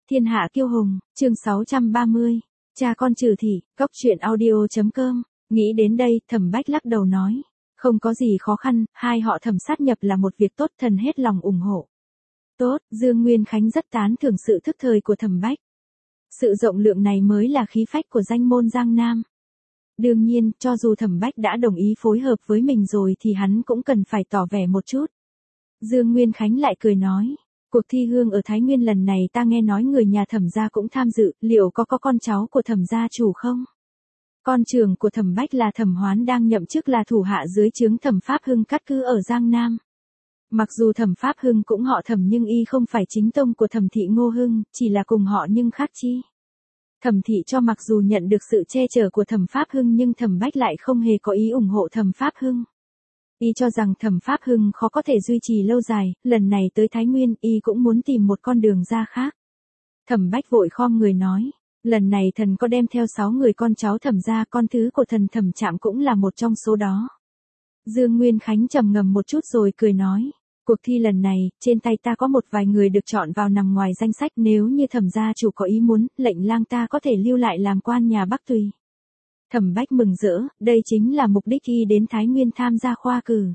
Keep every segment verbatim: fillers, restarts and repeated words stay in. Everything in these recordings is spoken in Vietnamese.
Thiên hạ kiêu hùng, chương sáu trăm ba mươi. Cha con trừ thị, góc truyện audio.com. Nghĩ đến đây, Thẩm Bách lắc đầu nói. Không có gì khó khăn, hai họ Thẩm sát nhập là một việc tốt, thần hết lòng ủng hộ. Tốt, Dương Nguyên Khánh rất tán thưởng sự thức thời của Thẩm Bách. Sự rộng lượng này mới là khí phách của danh môn Giang Nam. Đương nhiên, cho dù Thẩm Bách đã đồng ý phối hợp với mình rồi thì hắn cũng cần phải tỏ vẻ một chút. Dương Nguyên Khánh lại cười nói. Cuộc thi hương ở Thái Nguyên lần này ta nghe nói người nhà Thẩm gia cũng tham dự, liệu có có con cháu của Thẩm gia chủ không? Con trưởng của Thẩm Bách là Thẩm Hoán đang nhậm chức là thủ hạ dưới trướng Thẩm Pháp Hưng cát cứ ở Giang Nam. Mặc dù Thẩm Pháp Hưng cũng họ Thẩm nhưng y không phải chính tông của Thẩm thị Ngô Hưng, chỉ là cùng họ nhưng khác chi. Thẩm thị cho mặc dù nhận được sự che chở của Thẩm Pháp Hưng nhưng Thẩm Bách lại không hề có ý ủng hộ Thẩm Pháp Hưng. Y cho rằng Thẩm Pháp Hưng khó có thể duy trì lâu dài, lần này tới Thái Nguyên y cũng muốn tìm một con đường ra khác. Thẩm Bách vội khom người nói, lần này thần có đem theo sáu người con cháu Thẩm gia, con thứ của thần Thẩm Trạm cũng là một trong số đó. Dương Nguyên Khánh trầm ngâm một chút rồi cười nói, cuộc thi lần này, trên tay ta có một vài người được chọn vào nằm ngoài danh sách, nếu như Thẩm gia chủ có ý muốn, lệnh lang ta có thể lưu lại làm quan nhà Bắc Tùy. Thẩm Bách mừng rỡ, đây chính là mục đích y đến Thái Nguyên tham gia khoa cử.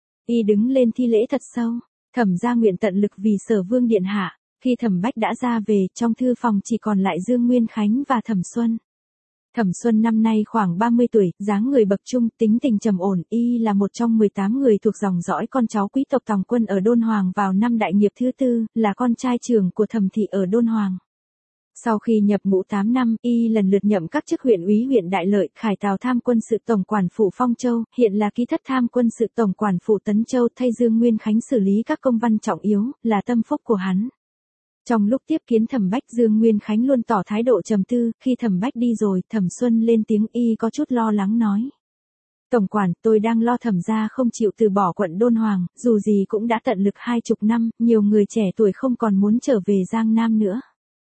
Y đứng lên thi lễ thật sâu, Thẩm gia nguyện tận lực vì Sở Vương điện hạ. Khi Thẩm Bách đã ra về, trong thư phòng chỉ còn lại Dương Nguyên Khánh và Thẩm Xuân. Thẩm Xuân năm nay khoảng ba mươi tuổi, dáng người bậc trung, tính tình trầm ổn, y là một trong mười tám người thuộc dòng dõi con cháu quý tộc Tòng Quân ở Đôn Hoàng vào năm đại nghiệp thứ tư, là con trai trưởng của Thẩm thị ở Đôn Hoàng. Sau khi nhập ngũ tám năm, y lần lượt nhậm các chức huyện úy huyện Đại Lợi, Khải Tào tham quân sự tổng quản phủ Phong Châu, hiện là ký thất tham quân sự tổng quản phủ Tấn Châu, thay Dương Nguyên Khánh xử lý các công văn trọng yếu, là tâm phúc của hắn. Trong lúc tiếp kiến Thẩm Bách, Dương Nguyên Khánh luôn tỏ thái độ trầm tư, khi Thẩm Bách đi rồi, Thẩm Xuân lên tiếng, y có chút lo lắng nói. Tổng quản, tôi đang lo Thẩm gia không chịu từ bỏ quận Đôn Hoàng, dù gì cũng đã tận lực hai chục năm, nhiều người trẻ tuổi không còn muốn trở về Giang Nam nữa.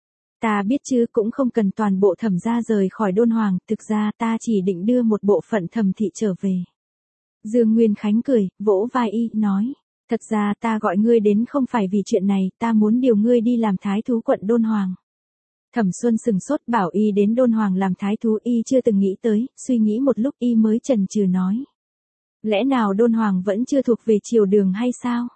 Ta biết chứ, cũng không cần toàn bộ Thẩm gia rời khỏi Đôn Hoàng, thực ra ta chỉ định đưa một bộ phận Thẩm thị trở về. Dương Nguyên Khánh cười, vỗ vai y, nói. Thật ra ta gọi ngươi đến không phải vì chuyện này, ta muốn điều ngươi đi làm thái thú quận Đôn Hoàng. Thẩm Xuân sừng sốt, bảo y đến Đôn Hoàng làm thái thú, y chưa từng nghĩ tới, suy nghĩ một lúc y mới chần chừ nói. Lẽ nào Đôn Hoàng vẫn chưa thuộc về triều đường hay sao?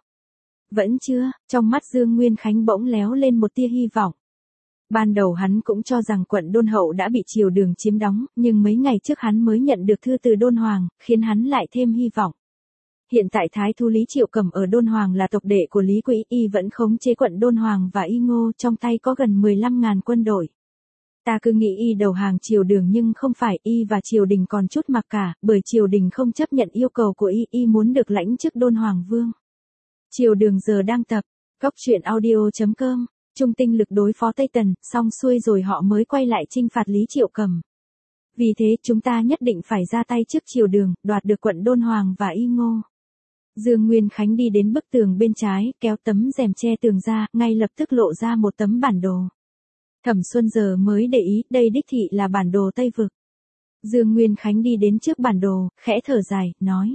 Vẫn chưa, trong mắt Dương Nguyên Khánh bỗng léo lên một tia hy vọng. Ban đầu hắn cũng cho rằng quận Đôn Hậu đã bị triều đường chiếm đóng, nhưng mấy ngày trước hắn mới nhận được thư từ Đôn Hoàng, khiến hắn lại thêm hy vọng. Hiện tại thái thú Lý Triệu Cầm ở Đôn Hoàng là tộc đệ của Lý Quỹ, y vẫn khống chế quận Đôn Hoàng và y Ngô, trong tay có gần mười lăm ngàn quân đội. Ta cứ nghĩ y đầu hàng triều đường nhưng không phải, y và triều đình còn chút mặc cả, bởi triều đình không chấp nhận yêu cầu của y, y muốn được lãnh chức Đôn Hoàng vương. Triều đường giờ đang tập, góc truyện audio.com, trung tinh lực đối phó Tây Tần, xong xuôi rồi họ mới quay lại chinh phạt Lý Triệu Cầm. Vì thế chúng ta nhất định phải ra tay trước triều đường, đoạt được quận Đôn Hoàng và y Ngô. Dương Nguyên Khánh đi đến bức tường bên trái, kéo tấm rèm che tường ra, ngay lập tức lộ ra một tấm bản đồ. Thẩm Xuân giờ mới để ý, đây đích thị là bản đồ Tây Vực. Dương Nguyên Khánh đi đến trước bản đồ, khẽ thở dài, nói.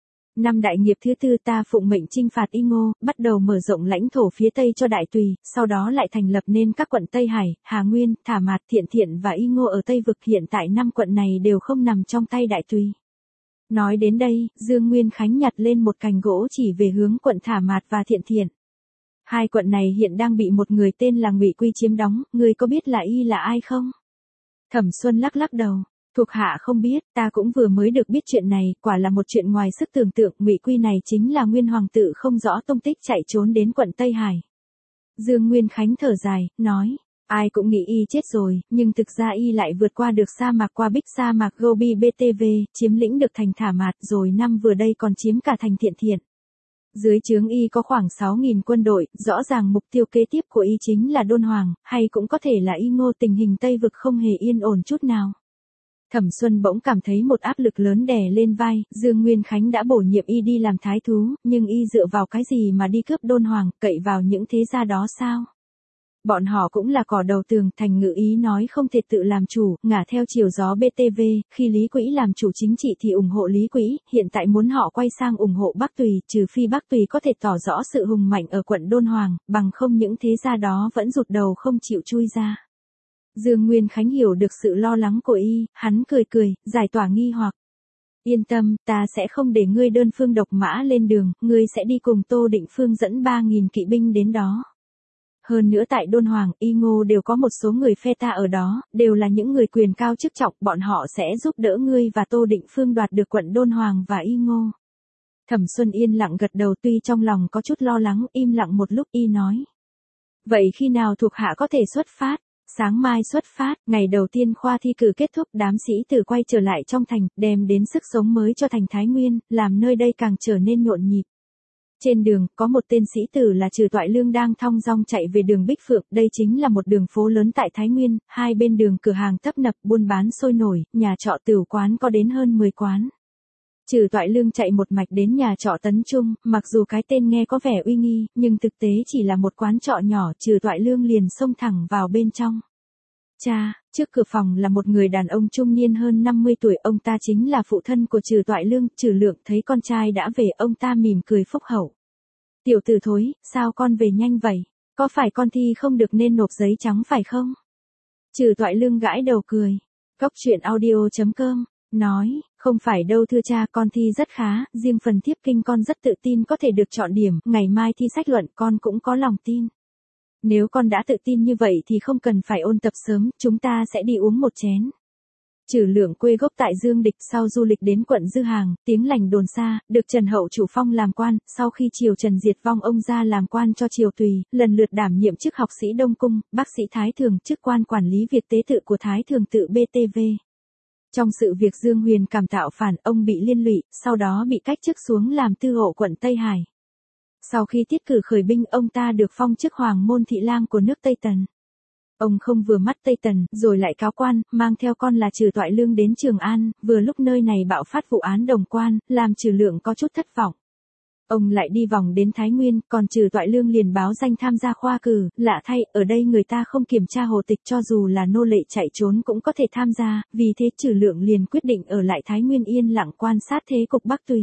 Năm đại nghiệp thứ tư ta phụng mệnh chinh phạt y Ngô, bắt đầu mở rộng lãnh thổ phía Tây cho Đại Tùy, sau đó lại thành lập nên các quận Tây Hải, Hà Nguyên, Thả Mạt, Thiện Thiện và y Ngô ở Tây Vực. Hiện tại năm quận này đều không nằm trong tay Đại Tùy. Nói đến đây, Dương Nguyên Khánh nhặt lên một cành gỗ chỉ về hướng quận Thả Mạt và Thiện Thiện. Hai quận này hiện đang bị một người tên là Ngụy Quy chiếm đóng, ngươi có biết là y là ai không? Thẩm Xuân lắc lắc đầu, thuộc hạ không biết, ta cũng vừa mới được biết chuyện này, quả là một chuyện ngoài sức tưởng tượng, Ngụy Quy này chính là nguyên hoàng tử không rõ tung tích chạy trốn đến quận Tây Hải. Dương Nguyên Khánh thở dài, nói. Ai cũng nghĩ y chết rồi, nhưng thực ra y lại vượt qua được sa mạc, qua bích sa mạc Gobi bê tê vê, chiếm lĩnh được thành Thả Mạt, rồi năm vừa đây còn chiếm cả thành Thiện Thiện. Dưới trướng y có khoảng sáu nghìn quân đội, rõ ràng mục tiêu kế tiếp của y chính là Đôn Hoàng, hay cũng có thể là y Ngô. Tình hình Tây Vực không hề yên ổn chút nào. Thẩm Xuân bỗng cảm thấy một áp lực lớn đè lên vai, Dương Nguyên Khánh đã bổ nhiệm y đi làm thái thú, nhưng y dựa vào cái gì mà đi cướp Đôn Hoàng, cậy vào những thế gia đó sao? Bọn họ cũng là cỏ đầu tường, Thành Ngự ý nói không thể tự làm chủ, ngả theo chiều gió bê tê vê, khi Lý Quỹ làm chủ chính trị thì ủng hộ Lý Quỹ, hiện tại muốn họ quay sang ủng hộ Bắc Tùy, trừ phi Bắc Tùy có thể tỏ rõ sự hùng mạnh ở quận Đôn Hoàng, bằng không những thế gia đó vẫn rụt đầu không chịu chui ra. Dương Nguyên Khánh hiểu được sự lo lắng của y, hắn cười cười, giải tỏa nghi hoặc. Yên tâm, ta sẽ không để ngươi đơn phương độc mã lên đường, ngươi sẽ đi cùng Tô Định Phương dẫn ba nghìn kỵ binh đến đó. Hơn nữa tại Đôn Hoàng, Y Ngô đều có một số người phe ta ở đó, đều là những người quyền cao chức trọng, bọn họ sẽ giúp đỡ ngươi và Tô Định Phương đoạt được quận Đôn Hoàng và Y Ngô. Thẩm Xuân yên lặng gật đầu, tuy trong lòng có chút lo lắng, im lặng một lúc y nói. Vậy khi nào thuộc hạ có thể xuất phát? Sáng mai xuất phát, ngày đầu tiên khoa thi cử kết thúc, đám sĩ tử quay trở lại trong thành, đem đến sức sống mới cho thành Thái Nguyên, làm nơi đây càng trở nên nhộn nhịp. Trên đường, có một tên sĩ tử là Trừ Toại Lương đang thong dong chạy về đường Bích Phượng, đây chính là một đường phố lớn tại Thái Nguyên, hai bên đường cửa hàng tấp nập, buôn bán sôi nổi, nhà trọ tửu quán có đến hơn mười quán. Trừ Toại Lương chạy một mạch đến nhà trọ Tấn Trung, mặc dù cái tên nghe có vẻ uy nghi, nhưng thực tế chỉ là một quán trọ nhỏ, Trừ Toại Lương liền xông thẳng vào bên trong. Cha, trước cửa phòng là một người đàn ông trung niên hơn năm mươi tuổi, ông ta chính là phụ thân của Trừ Toại Lương. Trừ Lượng thấy con trai đã về, ông ta mỉm cười phúc hậu. Tiểu tử thối, sao con về nhanh vậy? Có phải con thi không được nên nộp giấy trắng phải không? Trừ Toại Lương gãi đầu cười. Cốc truyện audio chấm com nói, không phải đâu thưa cha, con thi rất khá, riêng phần thiếp kinh con rất tự tin có thể được chọn điểm, ngày mai thi sách luận con cũng có lòng tin. Nếu con đã tự tin như vậy thì không cần phải ôn tập sớm, chúng ta sẽ đi uống một chén. Trừ Lượng quê gốc tại Dương Địch, sau du lịch đến quận Dư Hàng, tiếng lành đồn xa, được Trần Hậu Chủ phong làm quan, sau khi triều Trần diệt vong ông ra làm quan cho triều Tùy, lần lượt đảm nhiệm chức học sĩ Đông Cung, bác sĩ Thái Thường, chức quan quản lý việc tế tự của Thái Thường tự bê tê vê. Trong sự việc Dương Huyền cảm tạo phản, ông bị liên lụy, sau đó bị cách chức xuống làm tư hộ quận Tây Hải. Sau khi tiết cử khởi binh, ông ta được phong chức Hoàng môn thị lang của nước Tây Tần. Ông không vừa mắt Tây Tần, rồi lại cáo quan, mang theo con là Trừ Toại Lương đến Trường An, vừa lúc nơi này bạo phát vụ án Đồng Quan, làm Trừ Lượng có chút thất vọng. Ông lại đi vòng đến Thái Nguyên, còn Trừ Toại Lương liền báo danh tham gia khoa cử, lạ thay, ở đây người ta không kiểm tra hồ tịch, cho dù là nô lệ chạy trốn cũng có thể tham gia, vì thế Trừ Lượng liền quyết định ở lại Thái Nguyên yên lặng quan sát thế cục Bắc Tùy.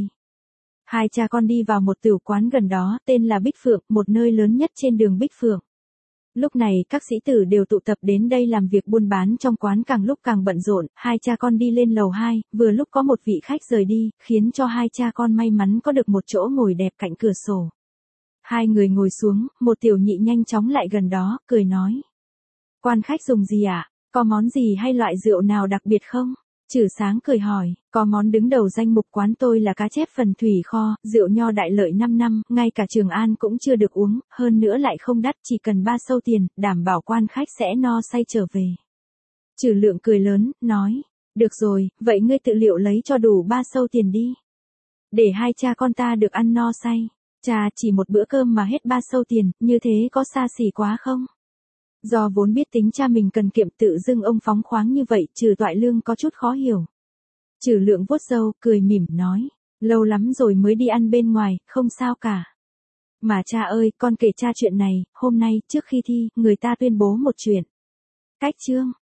Hai cha con đi vào một tửu quán gần đó, tên là Bích Phượng, một nơi lớn nhất trên đường Bích Phượng. Lúc này các sĩ tử đều tụ tập đến đây làm việc buôn bán, trong quán càng lúc càng bận rộn, hai cha con đi lên lầu hai, vừa lúc có một vị khách rời đi, khiến cho hai cha con may mắn có được một chỗ ngồi đẹp cạnh cửa sổ. Hai người ngồi xuống, một tiểu nhị nhanh chóng lại gần đó, cười nói. Quan khách dùng gì ạ? À? Có món gì hay loại rượu nào đặc biệt không? Trừ Sáng cười hỏi, có món đứng đầu danh mục quán tôi là cá chép phần thủy kho, rượu nho đại lợi năm năm, ngay cả Trường An cũng chưa được uống, hơn nữa lại không đắt, chỉ cần ba sâu tiền, đảm bảo quan khách sẽ no say trở về. Trừ Lượng cười lớn, nói, được rồi, vậy ngươi tự liệu lấy cho đủ ba sâu tiền đi. Để hai cha con ta được ăn no say. Cha, chỉ một bữa cơm mà hết ba sâu tiền, như thế có xa xỉ quá không? Do vốn biết tính cha mình cần kiệm, tự dưng ông phóng khoáng như vậy, Trừ Toại Lương có chút khó hiểu. Trừ Lượng vuốt râu, cười mỉm nói, lâu lắm rồi mới đi ăn bên ngoài, không sao cả. Mà cha ơi, con kể cha chuyện này, hôm nay, trước khi thi, người ta tuyên bố một chuyện. Cách chương,